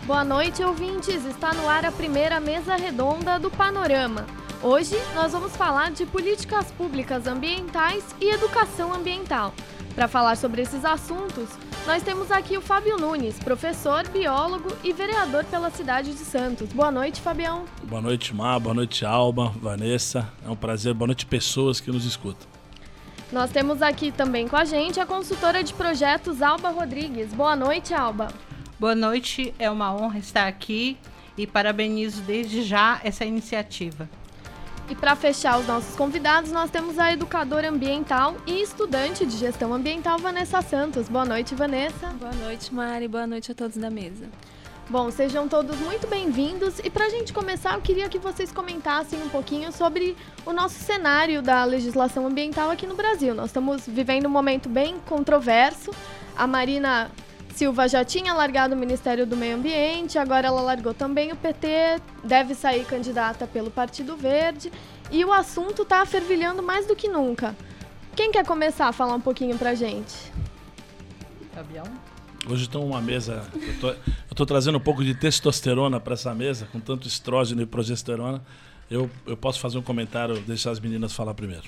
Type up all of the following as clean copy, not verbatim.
Boa noite, ouvintes! Está no ar a primeira mesa redonda do Panorama. Hoje nós vamos falar de políticas públicas ambientais e educação ambiental. Para falar sobre esses assuntos, nós temos aqui o Fábio Nunes, professor, biólogo e vereador pela cidade de Santos. Boa noite, Fabião. Boa noite, Mar. Boa noite, Alba, Vanessa. É um prazer. Boa noite, pessoas que nos escutam. Nós temos aqui também com a gente a consultora de projetos Alba Rodrigues. Boa noite, Alba. Boa noite, é uma honra estar aqui e parabenizo desde já essa iniciativa. E para fechar os nossos convidados, nós temos a educadora ambiental e estudante de gestão ambiental, Vanessa Santos. Boa noite, Vanessa. Boa noite, Mari. Boa noite a todos da mesa. Bom, sejam todos muito bem-vindos. E para a gente começar, eu queria que vocês comentassem um pouquinho sobre o nosso cenário da legislação ambiental aqui no Brasil. Nós estamos vivendo um momento bem controverso. A Marina Silva já tinha largado o Ministério do Meio Ambiente, agora ela largou também o PT, deve sair candidata pelo Partido Verde e o assunto está fervilhando mais do que nunca. Quem quer começar a falar um pouquinho pra gente? Fabião? Hoje estou uma mesa, eu estou trazendo um pouco de testosterona para essa mesa, com tanto estrógeno e progesterona. Eu posso fazer um comentário, deixar as meninas falar primeiro.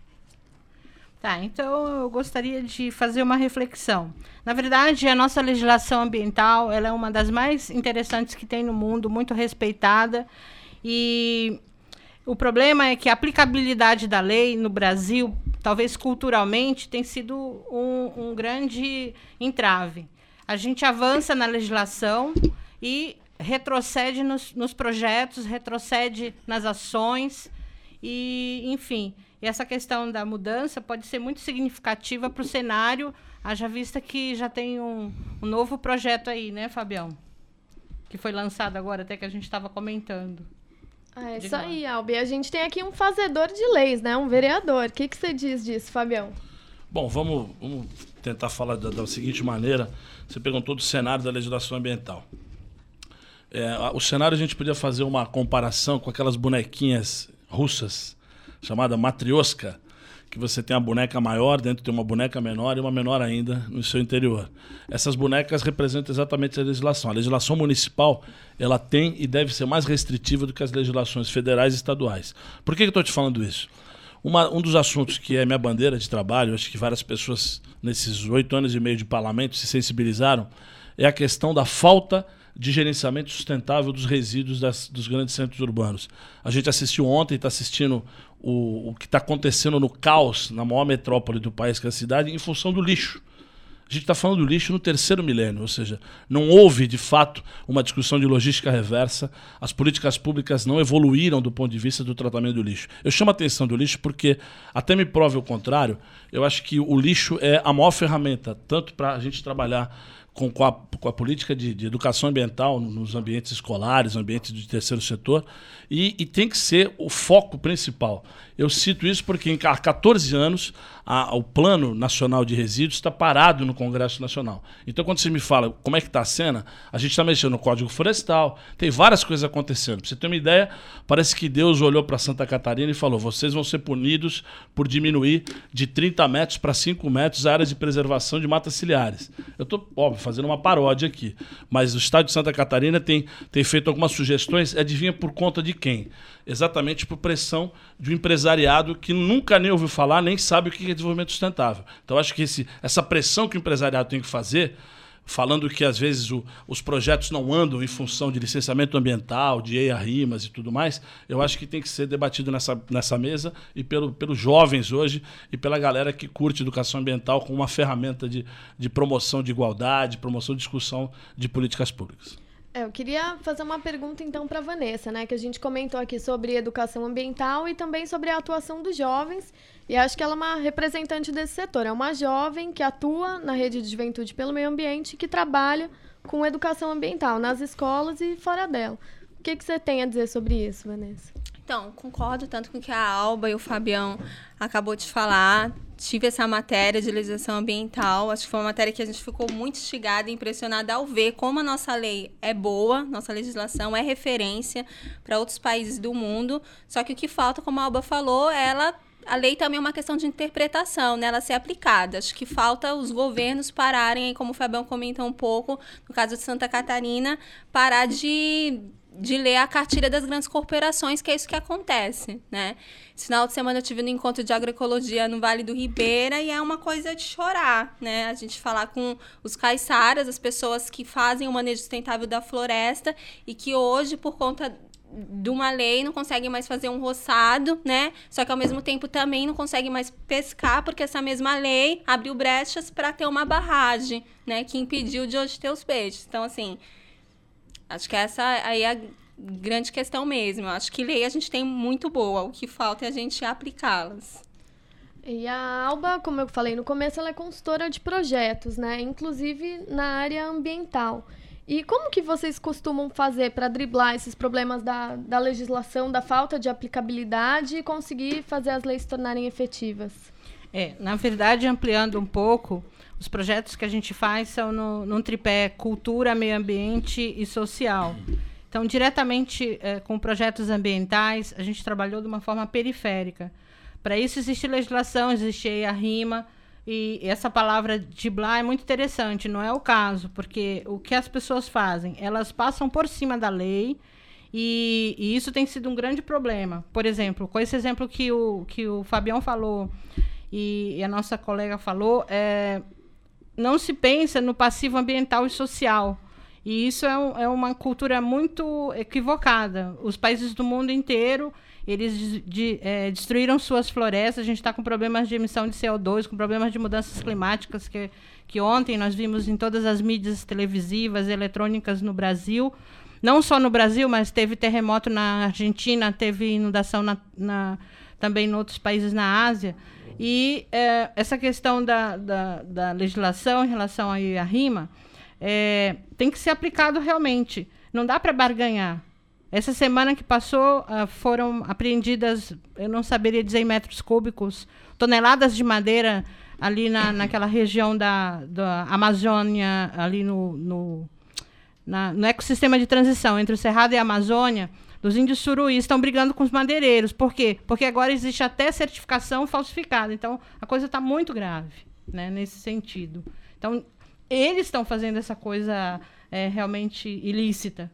Tá, então eu gostaria de fazer uma reflexão. Na verdade, a nossa legislação ambiental, ela é uma das mais interessantes que tem no mundo, muito respeitada. E o problema é que a aplicabilidade da lei no Brasil, talvez culturalmente, tem sido um grande entrave. A gente avança na legislação e retrocede nos projetos, retrocede nas ações e, enfim... E essa questão da mudança pode ser muito significativa para o cenário, haja vista que já tem um novo projeto aí, né, Fabião? Que foi lançado agora, até que a gente estava comentando. É isso aí, Albi. A gente tem aqui um fazedor de leis, né? Um vereador. O que você diz disso, Fabião? Bom, vamos tentar falar da seguinte maneira. Você perguntou do cenário da legislação ambiental. O cenário a gente podia fazer uma comparação com aquelas bonequinhas russas, chamada matrioska, que você tem uma boneca maior, dentro tem uma boneca menor e uma menor ainda no seu interior. Essas bonecas representam exatamente a legislação. A legislação municipal, ela tem e deve ser mais restritiva do que as legislações federais e estaduais. Por que eu estou te falando isso? Um dos assuntos que é minha bandeira de trabalho, acho que várias pessoas nesses 8 anos e meio de parlamento se sensibilizaram, é a questão da falta de gerenciamento sustentável dos resíduos dos grandes centros urbanos. A gente assistiu ontem, está assistindo o que está acontecendo no caos na maior metrópole do país, que é a cidade, em função do lixo. A gente está falando do lixo no 3º milênio, ou seja, não houve, de fato, uma discussão de logística reversa, as políticas públicas não evoluíram do ponto de vista do tratamento do lixo. Eu chamo a atenção do lixo porque, até me prove o contrário, eu acho que o lixo é a maior ferramenta, tanto para a gente trabalhar com a política de educação ambiental nos ambientes escolares, ambientes do terceiro setor, e tem que ser o foco principal. Eu cito isso porque há 14 anos o Plano Nacional de Resíduos está parado no Congresso Nacional. Então, quando você me fala como é que está a cena, a gente está mexendo no Código Florestal, tem várias coisas acontecendo. Para você ter uma ideia, parece que Deus olhou para Santa Catarina e falou: vocês vão ser punidos por diminuir de 30 metros para 5 metros a área de preservação de matas ciliares. Eu estou, óbvio, fazendo uma paródia aqui, mas o Estado de Santa Catarina tem feito algumas sugestões, adivinha por conta de quem? Exatamente por pressão de um empresariado que nunca nem ouviu falar, nem sabe o que é desenvolvimento sustentável. Então, acho que essa pressão que o empresariado tem que fazer, falando que às vezes os projetos não andam em função de licenciamento ambiental, de EIA-RIMAS e tudo mais, eu acho que tem que ser debatido nessa mesa e pelos jovens hoje e pela galera que curte educação ambiental como uma ferramenta de promoção de igualdade, promoção de discussão de políticas públicas. Eu queria fazer uma pergunta, então, para a Vanessa, né? Que a gente comentou aqui sobre educação ambiental e também sobre a atuação dos jovens. E acho que ela é uma representante desse setor. É uma jovem que atua na Rede de Juventude pelo Meio Ambiente, que trabalha com educação ambiental nas escolas e fora dela. O que você tem a dizer sobre isso, Vanessa? Então, concordo tanto com o que a Alba e o Fabião acabou de falar. Tive essa matéria de legislação ambiental. Acho que foi uma matéria que a gente ficou muito instigada e impressionada ao ver como a nossa lei é boa, nossa legislação é referência para outros países do mundo. Só que o que falta, como a Alba falou, ela a lei também é uma questão de interpretação, né? Ela ser aplicada. Acho que falta os governos pararem, como o Fabião comentou um pouco, no caso de Santa Catarina, parar de ler a cartilha das grandes corporações, que é isso que acontece, né? Esse final de semana eu tive no encontro de agroecologia no Vale do Ribeira e é uma coisa de chorar, né? A gente falar com os caiçaras, as pessoas que fazem o manejo sustentável da floresta e que hoje, por conta de uma lei, não conseguem mais fazer um roçado, né? Só que, ao mesmo tempo, também não conseguem mais pescar, porque essa mesma lei abriu brechas para ter uma barragem, né? Que impediu de hoje ter os peixes. Então, assim, acho que essa aí é a grande questão mesmo. Acho que lei a gente tem muito boa, o que falta é a gente aplicá-las. E a Alba, como eu falei no começo, ela é consultora de projetos, né? Inclusive na área ambiental. E como que vocês costumam fazer para driblar esses problemas da legislação, da falta de aplicabilidade e conseguir fazer as leis se tornarem efetivas? Na verdade, ampliando um pouco, os projetos que a gente faz são num tripé cultura, meio ambiente e social. Então, diretamente com projetos ambientais, a gente trabalhou de uma forma periférica. Para isso, existe legislação, existe a RIMA, e essa palavra driblar é muito interessante, não é o caso, porque o que as pessoas fazem? Elas passam por cima da lei e isso tem sido um grande problema. Por exemplo, com esse exemplo que o Fabião falou e a nossa colega falou, não se pensa no passivo ambiental e social. E isso é uma cultura muito equivocada. Os países do mundo inteiro, eles destruíram suas florestas. A gente está com problemas de emissão de CO2, com problemas de mudanças climáticas, que ontem nós vimos em todas as mídias televisivas, eletrônicas no Brasil. Não só no Brasil, mas teve terremoto na Argentina, teve inundação também em outros países na Ásia. E essa questão da legislação em relação à RIMA tem que ser aplicado realmente. Não dá para barganhar. Essa semana que passou, foram apreendidas, eu não saberia dizer em metros cúbicos, toneladas de madeira ali naquela região da Amazônia, ali no ecossistema de transição entre o Cerrado e a Amazônia, dos índios suruís, estão brigando com os madeireiros. Por quê? Porque agora existe até certificação falsificada. Então, a coisa está muito grave, né, nesse sentido. Então, eles estão fazendo essa coisa realmente ilícita.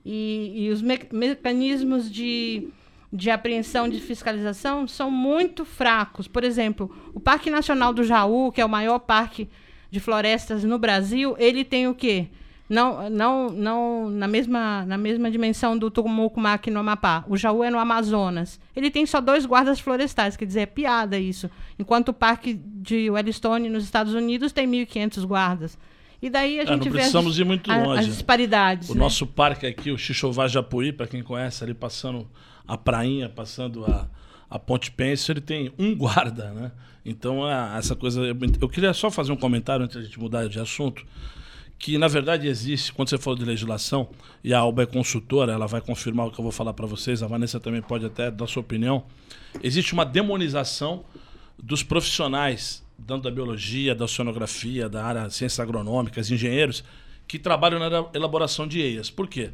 E os mecanismos de apreensão, de fiscalização, são muito fracos. Por exemplo, o Parque Nacional do Jaú, que é o maior parque de florestas no Brasil, ele tem o quê? Não na mesma dimensão do Tumucumaque no Amapá. O Jaú é no Amazonas. Ele tem só 2 guardas florestais, quer dizer, é piada isso. Enquanto o Parque de Yellowstone, nos Estados Unidos, tem 1.500 guardas. E daí a gente não precisamos ir muito longe. As disparidades. O nosso parque aqui, o Xixová Japuí, para quem conhece, ali passando a prainha, passando a Ponte Pêncil, ele tem 1 guarda, né? Então, essa coisa... Eu queria só fazer um comentário antes de a gente mudar de assunto, que, na verdade, existe, quando você falou de legislação, e a Alba é consultora, ela vai confirmar o que eu vou falar para vocês, a Vanessa também pode até dar sua opinião, existe uma demonização dos profissionais, tanto da biologia, da oceanografia, da área de ciências agronômicas, engenheiros, que trabalham na elaboração de EIAs. Por quê?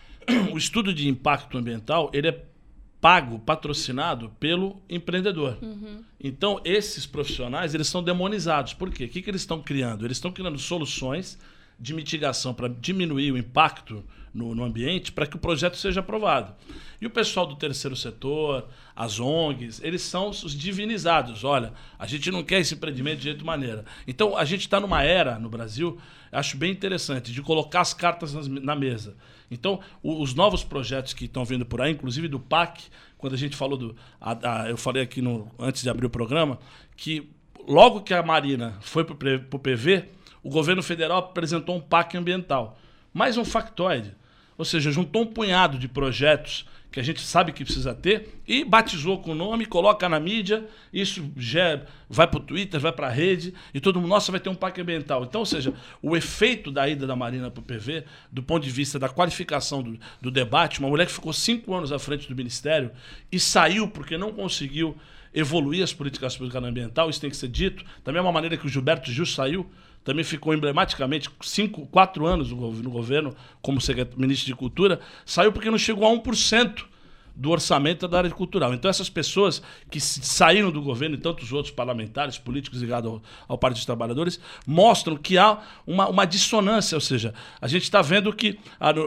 O estudo de impacto ambiental, ele é patrocinado pelo empreendedor. Uhum. Então, esses profissionais, eles são demonizados. Por quê? O que eles estão criando? Eles estão criando soluções de mitigação para diminuir o impacto no ambiente para que o projeto seja aprovado. E o pessoal do terceiro setor, as ONGs, eles são os divinizados. Olha, a gente não quer esse empreendimento de jeito maneira. Então, a gente está numa era, no Brasil, acho bem interessante, de colocar as cartas na mesa. Então, os novos projetos que estão vindo por aí, inclusive do PAC, quando a gente falou eu falei aqui antes de abrir o programa, que logo que a Marina foi para o PV, o governo federal apresentou um PAC ambiental. Mais um factoide. Ou seja, juntou um punhado de projetos que a gente sabe que precisa ter e batizou com o nome, coloca na mídia, isso já vai para o Twitter, vai para a rede e todo mundo, nossa, vai ter um PAC ambiental. Então, ou seja, o efeito da ida da Marina para o PV, do ponto de vista da qualificação do debate, uma mulher que ficou 5 anos à frente do Ministério e saiu porque não conseguiu evoluir as políticas públicas ambientais, isso tem que ser dito. Da mesma maneira que o Gilberto Gil saiu, também ficou emblematicamente 4 anos no governo como ministro de Cultura, saiu porque não chegou a 1% do orçamento da área cultural. Então, essas pessoas que saíram do governo e tantos outros parlamentares, políticos ligados ao Partido dos Trabalhadores, mostram que há uma dissonância, ou seja, a gente está vendo que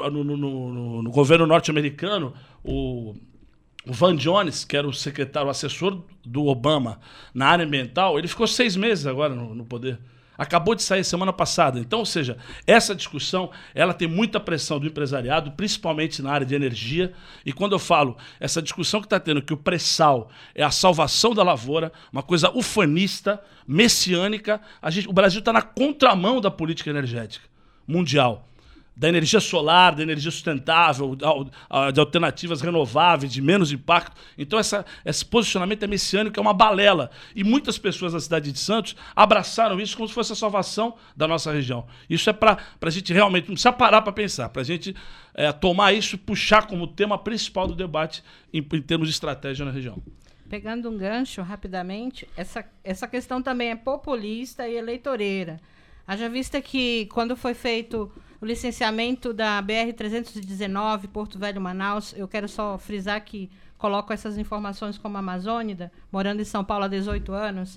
no governo norte-americano, o Van Jones, que era o secretário, o assessor do Obama na área ambiental, ele ficou 6 meses agora no poder. Acabou de sair semana passada. Então, ou seja, essa discussão, ela tem muita pressão do empresariado, principalmente na área de energia. E quando eu falo essa discussão que está tendo, que o pré-sal é a salvação da lavoura, uma coisa ufanista, messiânica, o Brasil está na contramão da política energética mundial. Da energia solar, da energia sustentável, de alternativas renováveis, de menos impacto. Então, esse posicionamento é messiânico, é uma balela. E muitas pessoas da cidade de Santos abraçaram isso como se fosse a salvação da nossa região. Isso é para a gente realmente, não precisa parar para pensar, para a gente tomar isso e puxar como tema principal do debate em termos de estratégia na região. Pegando um gancho rapidamente, essa questão também é populista e eleitoreira. Haja vista que, quando foi feito o licenciamento da BR-319, Porto Velho, Manaus, eu quero só frisar que coloco essas informações como amazônida, morando em São Paulo há 18 anos,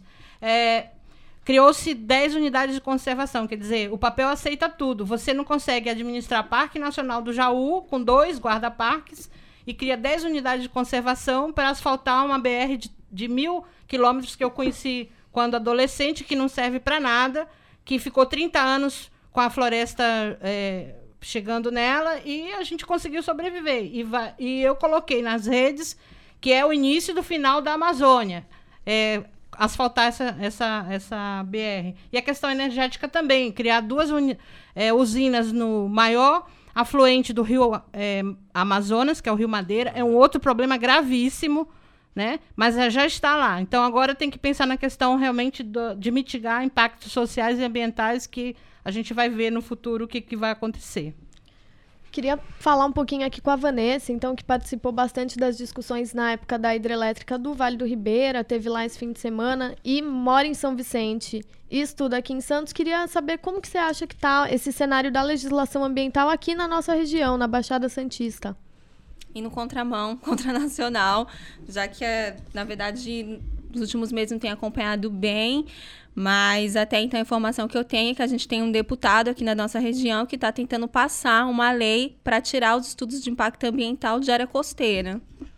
criou-se 10 unidades de conservação, quer dizer, o papel aceita tudo. Você não consegue administrar Parque Nacional do Jaú com 2 guarda-parques e cria 10 unidades de conservação para asfaltar uma BR de 1.000 quilômetros que eu conheci quando adolescente, que não serve para nada, que ficou 30 anos com a floresta chegando nela, e a gente conseguiu sobreviver. E eu coloquei nas redes que é o início do final da Amazônia, asfaltar essa BR. E a questão energética também, criar 2 usinas no maior afluente do rio Amazonas, que é o Rio Madeira, é um outro problema gravíssimo, né? Mas já está lá. Então, agora tem que pensar na questão realmente de mitigar impactos sociais e ambientais, que a gente vai ver no futuro o que vai acontecer. Queria falar um pouquinho aqui com a Vanessa, então, que participou bastante das discussões na época da hidrelétrica do Vale do Ribeira, teve lá esse fim de semana, e mora em São Vicente e estuda aqui em Santos. Queria saber como que você acha que está esse cenário da legislação ambiental aqui na nossa região, na Baixada Santista. Indo contramão, contranacional, já que, na verdade, nos últimos meses não tem acompanhado bem, mas até então a informação que eu tenho é que a gente tem um deputado aqui na nossa região que está tentando passar uma lei para tirar os estudos de impacto ambiental de área costeira.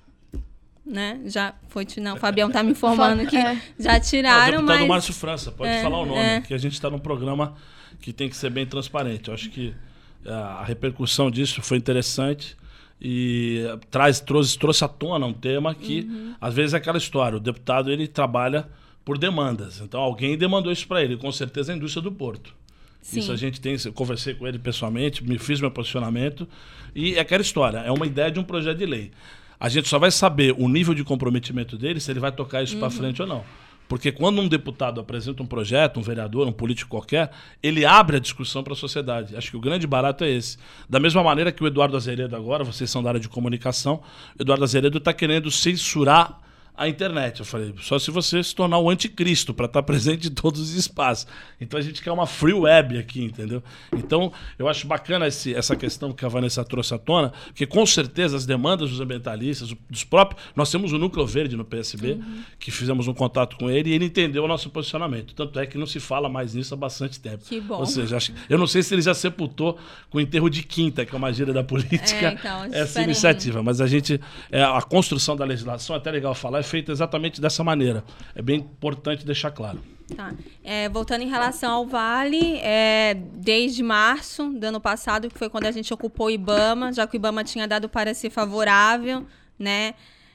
Né? Já foi, não, o Fabião está me informando que já tiraram, o deputado mas... Márcio França, pode falar o nome, que a gente está num programa que tem que ser bem transparente. Eu acho que a repercussão disso foi interessante. E trouxe à tona um tema que, às vezes, é aquela história. O deputado, ele trabalha por demandas. Então, alguém demandou isso para ele. Com certeza, a indústria do Porto. Sim. Isso a gente tem... Eu conversei com ele pessoalmente, fiz meu posicionamento. E é aquela história. É uma ideia de um projeto de lei. A gente só vai saber o nível de comprometimento dele, se ele vai tocar isso para frente ou não. Porque quando um deputado apresenta um projeto, um vereador, um político qualquer, ele abre a discussão para a sociedade. Acho que o grande barato é esse. Da mesma maneira que o Eduardo Azeredo agora, vocês são da área de comunicação, o Eduardo Azeredo está querendo censurar a internet. Eu falei, só se você se tornar o anticristo para estar presente em todos os espaços. Então a gente quer uma free web aqui, entendeu? Então eu acho bacana essa questão que a Vanessa trouxe à tona, porque com certeza as demandas dos ambientalistas, dos próprios... Nós temos o Núcleo Verde no PSB, que fizemos um contato com ele, e ele entendeu o nosso posicionamento. Tanto é que não se fala mais nisso há bastante tempo. Que bom. Ou seja, eu não sei se ele já sepultou com o enterro de quinta, que é uma gíria da política, então, essa iniciativa. Mas a construção da legislação, é até legal falar, feita exatamente dessa maneira. É bem importante deixar claro. Tá. Voltando em relação ao Vale, desde março do ano passado, que foi quando a gente ocupou o IBAMA, já que o IBAMA tinha dado parecer favorável, né?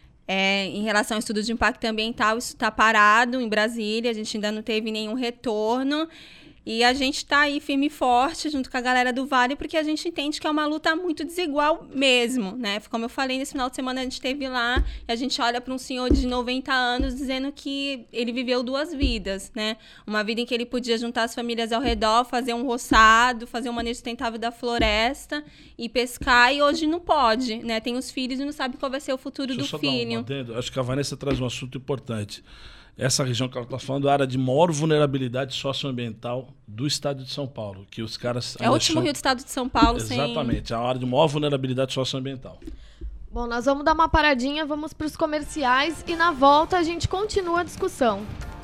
Em relação ao estudo de impacto ambiental, isso está parado em Brasília, a gente ainda não teve nenhum retorno. E a gente está aí firme e forte junto com a galera do Vale, porque a gente entende que é uma luta muito desigual mesmo, né? Como eu falei, nesse final de semana a gente esteve lá e a gente olha para um senhor de 90 anos dizendo que ele viveu 2 vidas, né? Uma vida em que ele podia juntar as famílias ao redor, fazer um roçado, fazer um manejo sustentável da floresta e pescar, e hoje não pode, né? Tem os filhos e não sabe qual vai ser o futuro do filho. Acho que a Vanessa traz um assunto importante. Essa região que ela está falando é a área de maior vulnerabilidade socioambiental do estado de São Paulo. Que os caras é o último rio do estado de São Paulo. Exatamente, é a área de maior vulnerabilidade socioambiental. Bom, nós vamos dar uma paradinha, vamos para os comerciais e na volta a gente continua a discussão.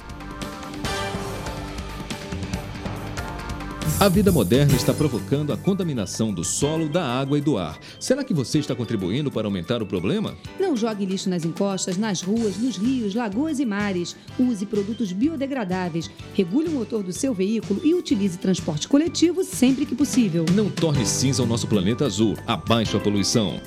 A vida moderna está provocando a contaminação do solo, da água e do ar. Será que você está contribuindo para aumentar o problema? Não jogue lixo nas encostas, nas ruas, nos rios, lagoas e mares. Use produtos biodegradáveis. Regule o motor do seu veículo e utilize transporte coletivo sempre que possível. Não torne cinza o nosso planeta azul. Abaixe a poluição.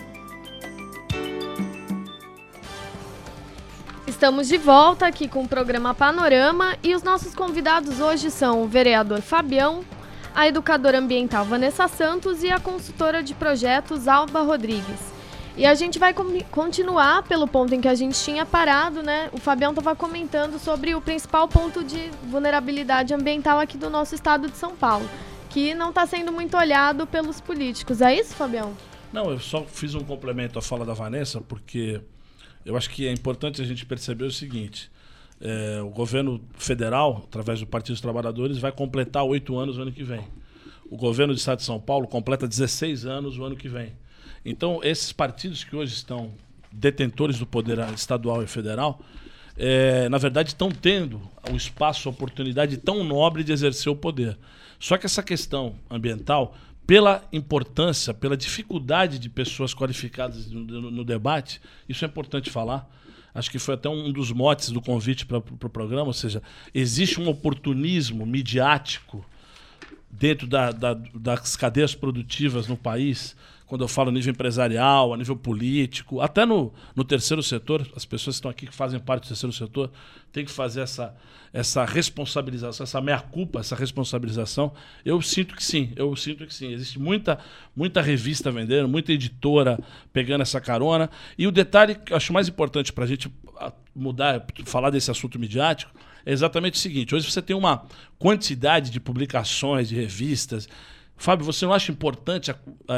Estamos de volta aqui com o programa Panorama e os nossos convidados hoje são o vereador Fabião, a educadora ambiental Vanessa Santos e a consultora de projetos Alba Rodrigues. E a gente vai continuar pelo ponto em que a gente tinha parado, né? O Fabião estava comentando sobre o principal ponto de vulnerabilidade ambiental aqui do nosso estado de São Paulo, que não está sendo muito olhado pelos políticos. É isso, Fabião? Não, eu só fiz um complemento à fala da Vanessa, porque eu acho que é importante a gente perceber o seguinte. O governo federal, através do Partido dos Trabalhadores, vai completar 8 anos no ano que vem. O governo do estado de São Paulo completa 16 anos no ano que vem. Então, esses partidos que hoje estão detentores do poder estadual e federal, na verdade, estão tendo o espaço, a oportunidade tão nobre de exercer o poder. Só que essa questão ambiental, pela importância, pela dificuldade de pessoas qualificadas no debate, isso é importante falar. Acho que foi até um dos motes do convite para o programa, ou seja, existe um oportunismo midiático dentro das cadeias produtivas no país, quando eu falo a nível empresarial, a nível político, até no terceiro setor, as pessoas que estão aqui que fazem parte do terceiro setor têm que fazer essa responsabilização, essa meia-culpa, essa responsabilização. Eu sinto que sim. Existe muita revista vendendo, muita editora pegando essa carona. E o detalhe que eu acho mais importante para a gente falar desse assunto midiático, é exatamente o seguinte: hoje você tem uma quantidade de publicações, de revistas. Fábio, você não acha importante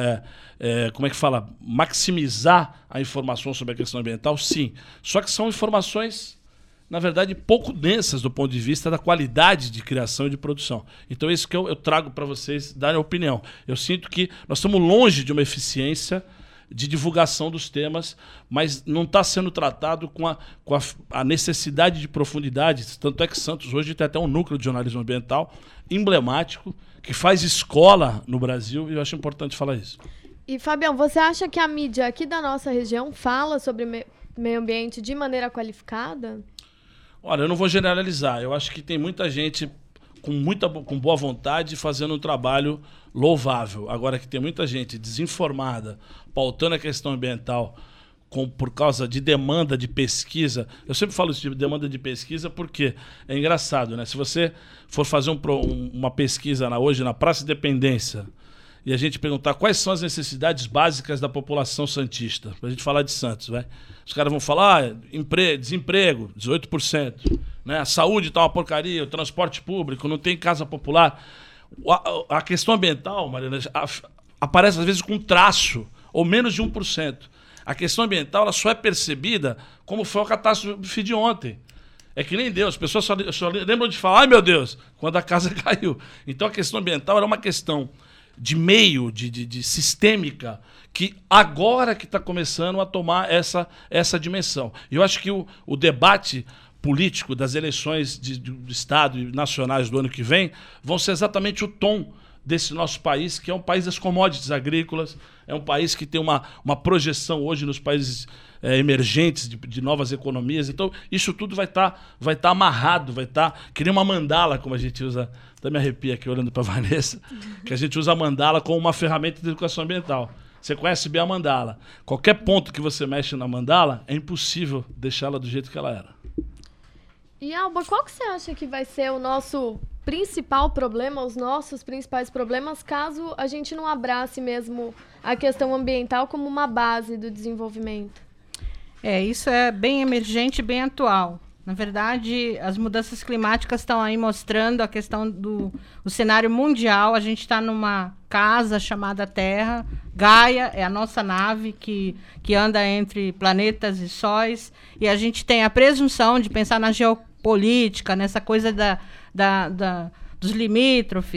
maximizar a informação sobre a questão ambiental? Sim. Só que são informações, na verdade, pouco densas do ponto de vista da qualidade de criação e de produção. Então é isso que eu trago para vocês darem a opinião. Eu sinto que nós estamos longe de uma eficiência de divulgação dos temas, mas não está sendo tratado com a necessidade de profundidade. Tanto é que Santos hoje tem até um núcleo de jornalismo ambiental emblemático, que faz escola no Brasil, e eu acho importante falar isso. E, Fabião, você acha que a mídia aqui da nossa região fala sobre meio ambiente de maneira qualificada? Olha, eu não vou generalizar. Eu acho que tem muita gente com boa vontade fazendo um trabalho louvável. Agora que tem muita gente desinformada, pautando a questão ambiental por causa de demanda de pesquisa. Eu sempre falo isso de demanda de pesquisa porque é engraçado, né? Se você for fazer uma pesquisa hoje na Praça Independência e a gente perguntar quais são as necessidades básicas da população santista, para a gente falar de Santos, vai? Os caras vão falar desemprego, 18%, né? A saúde está uma porcaria, o transporte público, não tem casa popular. A questão ambiental, Mariana, aparece às vezes com traço, ou menos de 1%. A questão ambiental ela só é percebida como foi a catástrofe de ontem. É que nem Deus, as pessoas só lembram de falar, ai meu Deus, quando a casa caiu. Então a questão ambiental era uma questão de meio, de sistêmica, que agora que está começando a tomar essa dimensão. E eu acho que o debate político das eleições do Estado e nacionais do ano que vem vão ser exatamente o tom desse nosso país, que é um país das commodities agrícolas, é um país que tem uma projeção hoje nos países emergentes de novas economias. Então, isso tudo vai tá amarrado, vai estar que nem uma mandala, como a gente usa, até me arrepia aqui olhando para a Vanessa, que a gente usa a mandala como uma ferramenta de educação ambiental. Você conhece bem a mandala. Qualquer ponto que você mexe na mandala, é impossível deixá-la do jeito que ela era. E, Alba, qual que você acha que vai ser o nosso principal problema, os nossos principais problemas, caso a gente não abrace mesmo a questão ambiental como uma base do desenvolvimento? Isso é bem emergente, bem atual. Na verdade, as mudanças climáticas estão aí mostrando a questão do cenário mundial. A gente está numa casa chamada Terra. Gaia é a nossa nave que anda entre planetas e sóis. E a gente tem a presunção de pensar na geopolítica, nessa coisa dos limítrofes,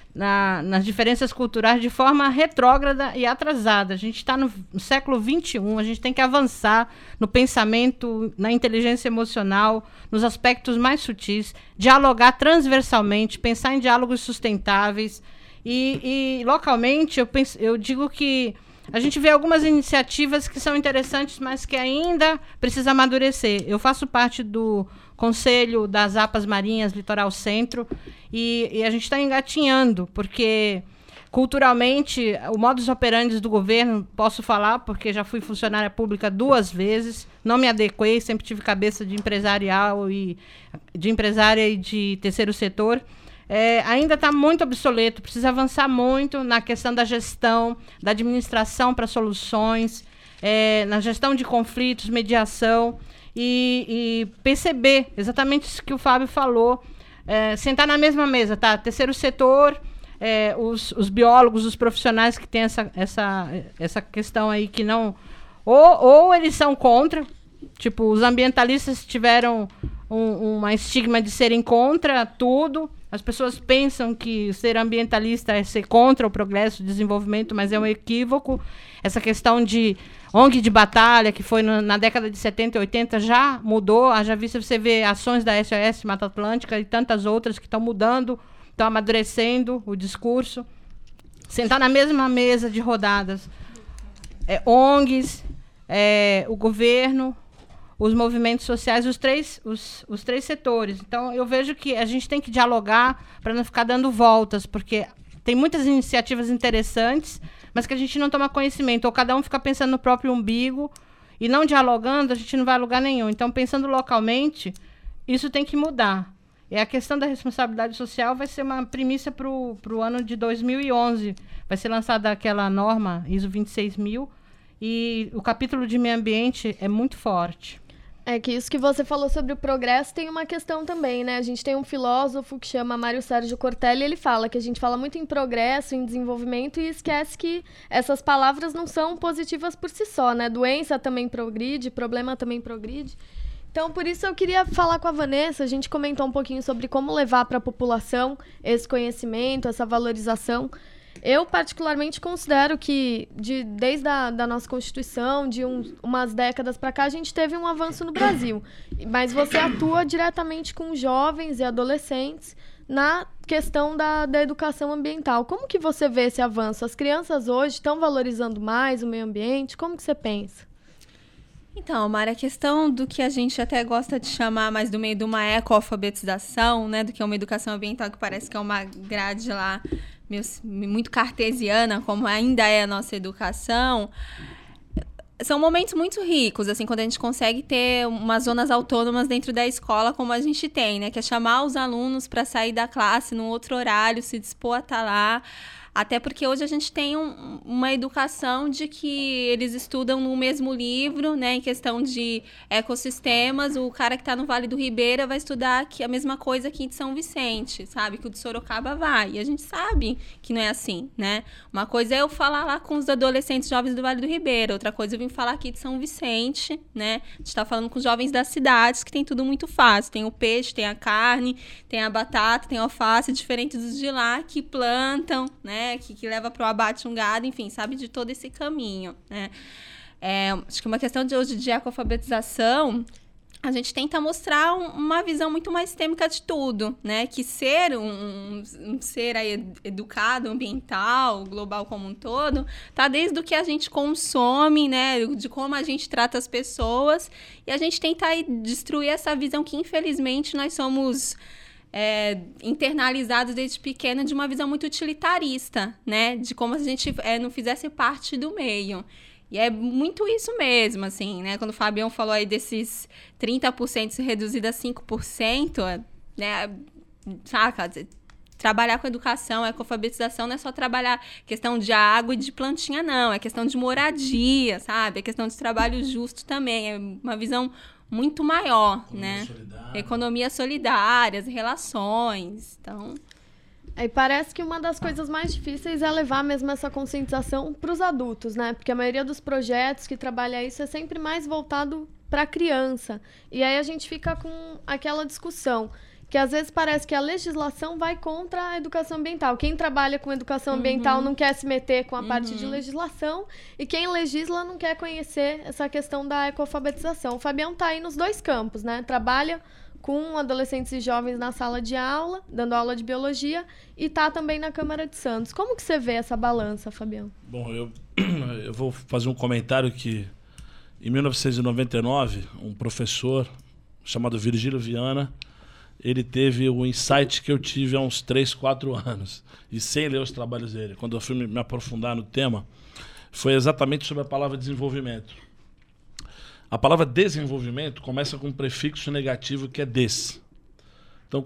nas diferenças culturais de forma retrógrada e atrasada. A gente está no século XXI, a gente tem que avançar no pensamento, na inteligência emocional, nos aspectos mais sutis, dialogar transversalmente, pensar em diálogos sustentáveis. E localmente, eu digo que a gente vê algumas iniciativas que são interessantes, mas que ainda precisa amadurecer. Eu faço parte do Conselho das APAs Marinhas Litoral Centro e a gente está engatinhando, porque culturalmente o modus operandi do governo, posso falar, porque já fui funcionária pública 2 vezes, não me adequei, sempre tive cabeça de empresarial e de empresária e de terceiro setor. Ainda está muito obsoleto, precisa avançar muito na questão da gestão, da administração para soluções, na gestão de conflitos, mediação, e perceber exatamente isso que o Fábio falou, sentar na mesma mesa, tá? Terceiro setor, os biólogos, os profissionais que têm essa questão aí que não... Ou eles são contra, tipo, os ambientalistas tiveram uma estigma de serem contra tudo. As pessoas pensam que ser ambientalista é ser contra o progresso e o desenvolvimento, mas é um equívoco. Essa questão de ONG de batalha, que foi na década de 70 e 80, já mudou. Já você vê ações da SOS Mata Atlântica e tantas outras que estão mudando, estão amadurecendo o discurso. Sentar na mesma mesa de rodadas. ONGs, o governo, os movimentos sociais, os três setores. Então, eu vejo que a gente tem que dialogar para não ficar dando voltas, porque tem muitas iniciativas interessantes, mas que a gente não toma conhecimento, ou cada um fica pensando no próprio umbigo, e não dialogando, a gente não vai a lugar nenhum. Então, pensando localmente, isso tem que mudar. E a questão da responsabilidade social vai ser uma premissa para o ano de 2011. Vai ser lançada aquela norma ISO 26000, e o capítulo de meio ambiente é muito forte. É que isso que você falou sobre o progresso tem uma questão também, né? A gente tem um filósofo que chama Mário Sérgio Cortella e ele fala que a gente fala muito em progresso, em desenvolvimento e esquece que essas palavras não são positivas por si só, né? Doença também progride, problema também progride. Então, por isso eu queria falar com a Vanessa, a gente comentou um pouquinho sobre como levar para a população esse conhecimento, essa valorização. Eu, particularmente, considero que, desde a nossa Constituição, de umas décadas para cá, a gente teve um avanço no Brasil. Mas você atua diretamente com jovens e adolescentes na questão da educação ambiental. Como que você vê esse avanço? As crianças hoje estão valorizando mais o meio ambiente? Como que você pensa? Então, Mara, a questão do que a gente até gosta de chamar mais do meio de uma ecoalfabetização, né, do que uma educação ambiental, que parece que é uma grade lá muito cartesiana, como ainda é a nossa educação, são momentos muito ricos, assim, quando a gente consegue ter umas zonas autônomas dentro da escola, como a gente tem, né, que é chamar os alunos para sair da classe num outro horário, se dispor a estar lá. Até porque hoje a gente tem uma educação de que eles estudam no mesmo livro, né, em questão de ecossistemas. O cara que está no Vale do Ribeira vai estudar a mesma coisa aqui de São Vicente, sabe? Que o de Sorocaba vai. E a gente sabe que não é assim, né? Uma coisa é eu falar lá com os adolescentes jovens do Vale do Ribeira, outra coisa é eu vim falar aqui de São Vicente, né? A gente está falando com os jovens das cidades, que tem tudo muito fácil. Tem o peixe, tem a carne, tem a batata, tem a alface, diferente dos de lá que plantam, né? Que leva para o abate um gado, enfim, sabe de todo esse caminho, né? Acho que uma questão de hoje de ecoalfabetização, a gente tenta mostrar uma visão muito mais sistêmica de tudo, né? Que ser um ser aí educado, ambiental, global como um todo, tá desde o que a gente consome, né? De como a gente trata as pessoas, e a gente tenta aí destruir essa visão que, infelizmente, nós somos... internalizados desde pequeno de uma visão muito utilitarista, né? De como se a gente não fizesse parte do meio. E é muito isso mesmo, assim, né? Quando o Fabião falou aí desses 30% se reduzir a 5%, né? Saca? Trabalhar com educação, ecoalfabetização não é só trabalhar questão de água e de plantinha, não. É questão de moradia, sabe? É questão de trabalho justo também. É uma visão muito maior, né? Economia solidária, as relações, então... E parece que uma das coisas mais difíceis é levar mesmo essa conscientização para os adultos, né? Porque a maioria dos projetos que trabalha isso é sempre mais voltado para a criança. E aí a gente fica com aquela discussão. que às vezes parece que a legislação vai contra a educação ambiental. Quem trabalha com educação ambiental não quer se meter com a parte de legislação, e quem legisla não quer conhecer essa questão da ecoalfabetização. O Fabião está aí nos dois campos, né? Trabalha com adolescentes e jovens na sala de aula, dando aula de biologia, e está também na Câmara de Santos. Como que você vê essa balança, Fabião? Bom, eu vou fazer um comentário que, em 1999, um professor chamado Virgílio Viana, ele teve o insight que eu tive há uns 3, 4 anos, e sem ler os trabalhos dele. Quando eu fui me aprofundar no tema, foi exatamente sobre a palavra desenvolvimento. A palavra desenvolvimento começa com um prefixo negativo que é des. Então,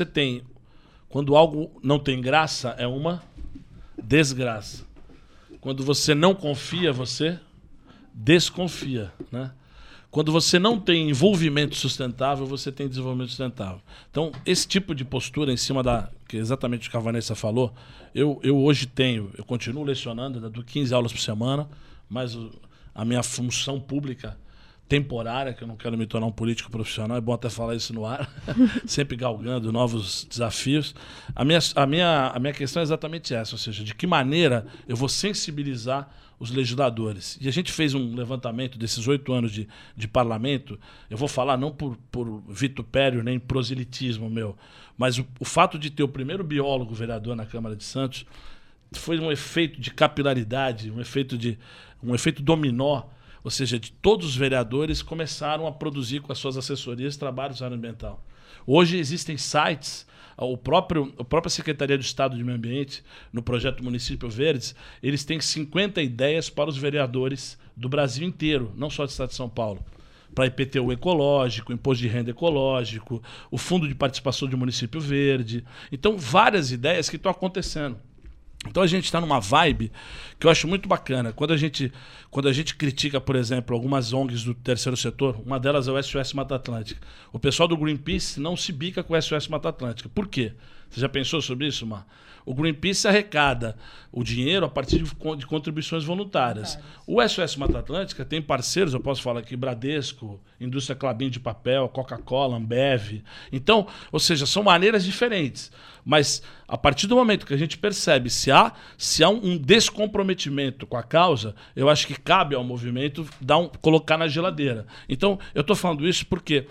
quando algo não tem graça, é uma desgraça. Quando você não confia, você desconfia, né? Quando você não tem envolvimento sustentável, você tem desenvolvimento sustentável. Então, esse tipo de postura em cima que é exatamente o que a Vanessa falou, eu hoje eu continuo lecionando, dou 15 aulas por semana, mas a minha função pública temporária, que eu não quero me tornar um político profissional, é bom até falar isso no ar, sempre galgando novos desafios. A minha questão é exatamente essa, ou seja, de que maneira eu vou sensibilizar os legisladores. E a gente fez um levantamento desses 8 anos de parlamento. Eu vou falar não por vitupério nem proselitismo meu, mas o fato de ter o primeiro biólogo vereador na Câmara de Santos foi um efeito de capilaridade, um efeito dominó, ou seja, de todos os vereadores começaram a produzir com as suas assessorias trabalhos na área ambiental. Hoje existem sites. A própria Secretaria de Estado de Meio Ambiente, no projeto Município Verdes, eles têm 50 ideias para os vereadores do Brasil inteiro, não só do Estado de São Paulo. Para IPTU ecológico, Imposto de Renda ecológico, o Fundo de Participação de Município Verde. Então, várias ideias que estão acontecendo. Então a gente está numa vibe que eu acho muito bacana. Quando a gente critica, por exemplo, algumas ONGs do terceiro setor, uma delas é o SOS Mata Atlântica. O pessoal do Greenpeace não se bica com o SOS Mata Atlântica. Por quê? Você já pensou sobre isso, Mar? O Greenpeace arrecada o dinheiro a partir de contribuições voluntárias. O SOS Mata Atlântica tem parceiros, eu posso falar aqui, Bradesco, Indústria Klabin de papel, Coca-Cola, Ambev. Então, ou seja, são maneiras diferentes. Mas a partir do momento que a gente percebe se há um descomprometimento com a causa, eu acho que cabe ao movimento colocar na geladeira. Então, eu estou falando isso porque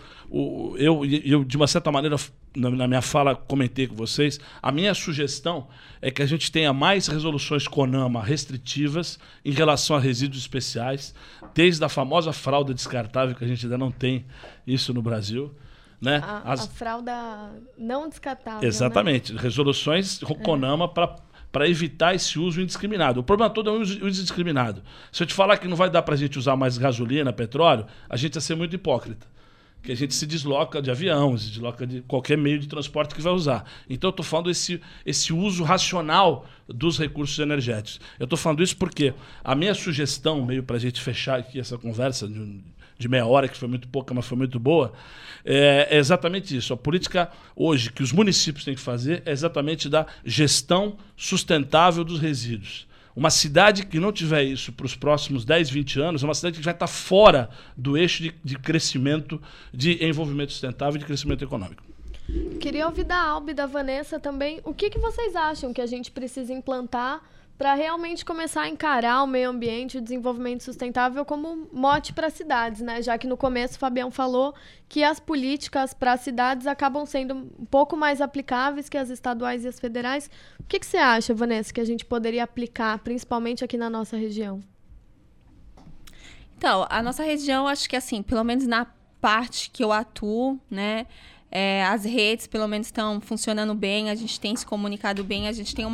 eu, de uma certa maneira, na minha fala, comentei com vocês, a minha sugestão é que a gente tenha mais resoluções CONAMA restritivas em relação a resíduos especiais, desde a famosa fralda descartável, que a gente ainda não tem isso no Brasil. Né? A fralda não descartável. Exatamente. Né? Resoluções CONAMA para evitar esse uso indiscriminado. O problema todo é o uso indiscriminado. Se eu te falar que não vai dar para a gente usar mais gasolina, petróleo, a gente ia ser muito hipócrita. Que a gente se desloca de avião, se desloca de qualquer meio de transporte que vai usar. Então eu estou falando esse uso racional dos recursos energéticos. Eu estou falando isso porque a minha sugestão, meio para a gente fechar aqui essa conversa de meia hora, que foi muito pouca, mas foi muito boa, é exatamente isso. A política hoje que os municípios têm que fazer é exatamente da gestão sustentável dos resíduos. Uma cidade que não tiver isso para os próximos 10, 20 anos é uma cidade que vai estar fora do eixo de crescimento, de envolvimento sustentável e de crescimento econômico. Queria ouvir da Alba e da Vanessa também o que vocês acham que a gente precisa implantar para realmente começar a encarar o meio ambiente e o desenvolvimento sustentável como mote para as cidades, né? Já que no começo o Fabião falou que as políticas para as cidades acabam sendo um pouco mais aplicáveis que as estaduais e as federais. O que você acha, Vanessa, que a gente poderia aplicar, principalmente aqui na nossa região? Então, a nossa região, acho que assim, pelo menos na parte que eu atuo, né? As redes, pelo menos, estão funcionando bem, a gente tem se comunicado bem, a gente tem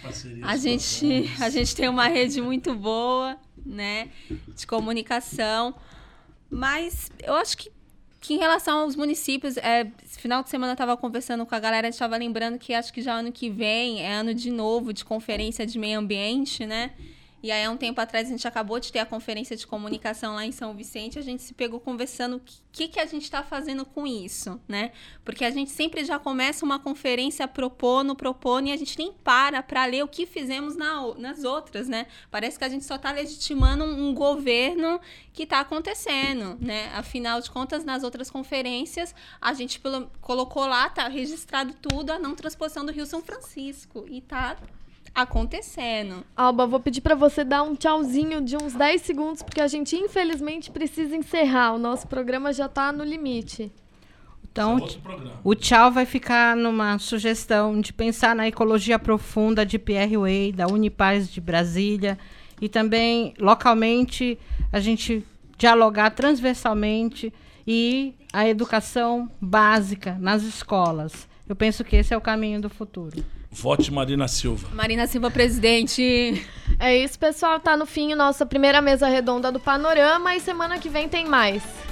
uma rede muito boa, né, de comunicação, mas eu acho que em relação aos municípios, esse final de semana eu estava conversando com a galera, a gente estava lembrando que acho que já ano que vem é ano de novo de conferência de meio ambiente, né, E aí, há um tempo atrás, a gente acabou de ter a conferência de comunicação lá em São Vicente, a gente se pegou conversando o que a gente está fazendo com isso, né? Porque a gente sempre já começa uma conferência propondo, e a gente nem para ler o que fizemos nas outras, né? Parece que a gente só está legitimando um governo que está acontecendo, né? Afinal de contas, nas outras conferências, a gente colocou lá, tá registrado tudo, a não transposição do Rio São Francisco. E tá acontecendo. Alba, vou pedir para você dar um tchauzinho de uns 10 segundos, porque a gente, infelizmente, precisa encerrar. O nosso programa já está no limite. Então, o tchau vai ficar numa sugestão de pensar na ecologia profunda de Pierre Way, da Unipaz de Brasília, e também, localmente, a gente dialogar transversalmente e a educação básica nas escolas. Eu penso que esse é o caminho do futuro. Vote Marina Silva. Marina Silva, presidente. É isso, pessoal. Tá no fim a nossa primeira mesa redonda do Panorama e semana que vem tem mais.